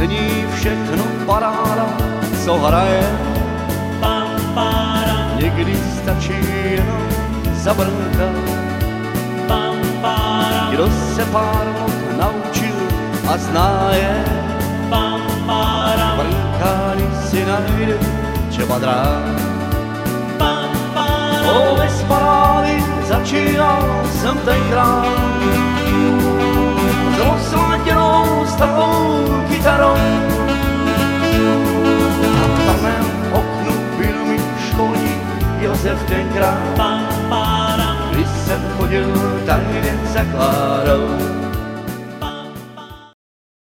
není všechno paráda, co hraje. Někdy stačí jenom zabrnkat. Kdo se pár not naučil a zná je, brnkány si najde třeba drát. Bez parády začínal jsem tenkrát s rozladěnou starou kytarou. A v mém oknu byl mi školník Josef tenkrát, když jsem chodil tajně za Klárou.